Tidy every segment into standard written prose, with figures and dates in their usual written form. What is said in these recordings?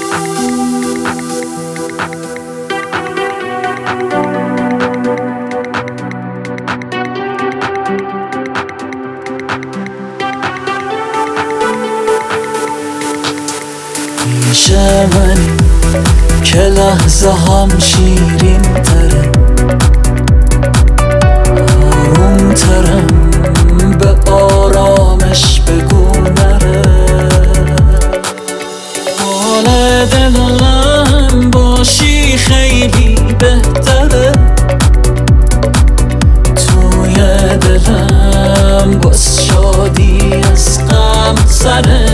پیش منی که لحظه هم شیرین تره، آروم ترم به آرامش بگو نره. حال دلم باشی خیلی بهتره، توی دلم باز شادی از غم سره.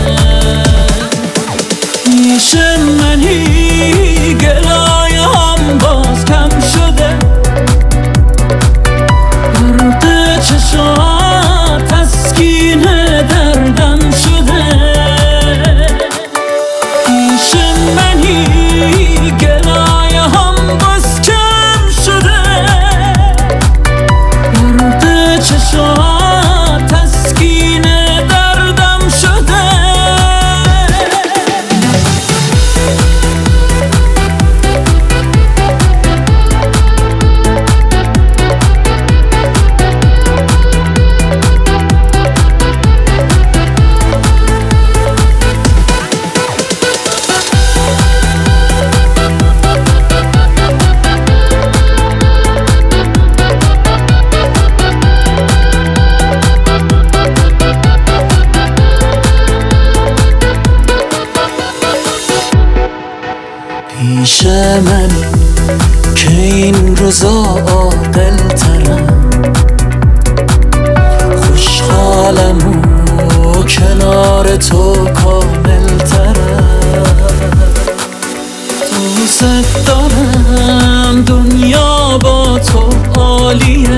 پیش منی گلای هم باز کم شده، برق چشات تسکین دردم شده. پیش منی گلای هم باز کم شده، برق چشات تسکین دردم شده. پیش منی که این روزا عاقل ترم، خوشحالم و کنار تو کامل ترم. دوست دارم دنیا با تو عالیه،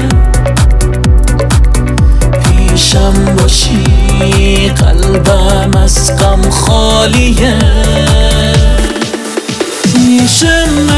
پیشم باشی قلبم از غم خالیه. پیش